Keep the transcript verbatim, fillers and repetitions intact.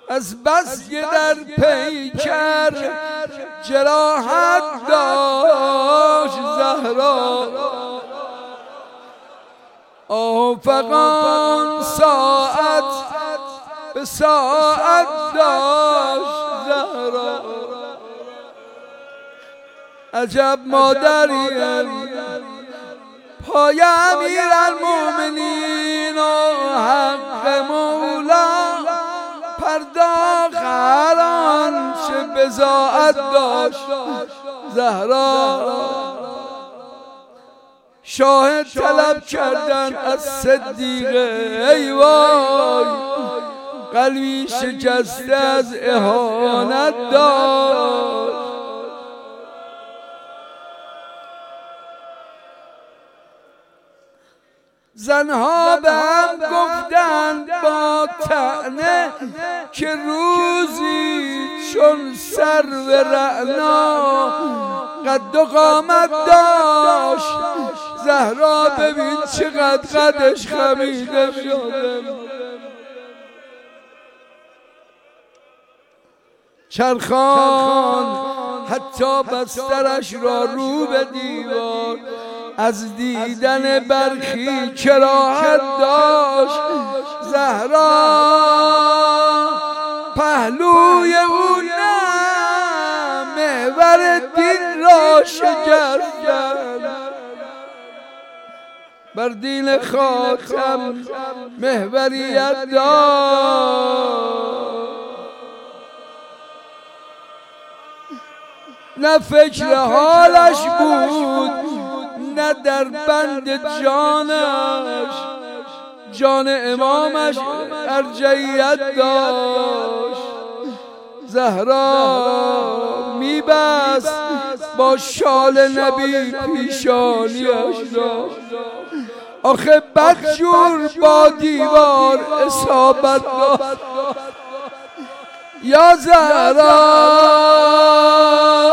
از بس که در پیکر جراحت داشت زهرا، آفقان ساعت به ساعت داشت زهرا. عجب مادریم پای امیرالمومنین و حق مولا پرداخت هر آنچه بضاعت داشت زهرا. شاهد طلب کردن از صدیقه، ای وای قلبی شکسته از اهانت داشت. زنها به هم گفتند با طعنه که روزی چون سرو رعنا قد و قامت داشت زهرا. ببین چقدر قدش خمیده شده، چرخان حتی بسترش را رو به دیوار، از دیدن برخی کراهت داشت زهرا. پهلوی او نه محور دین را شکستند، بر دین خاتم محوریت داشت. نه فکر حالش بود نه در بند جانش، جان امامش ارجعیت داشت زهرا. میبست با شال نبی پیشانیش را، آخه بدجور با دیوار اصابت داشت یا زهرا.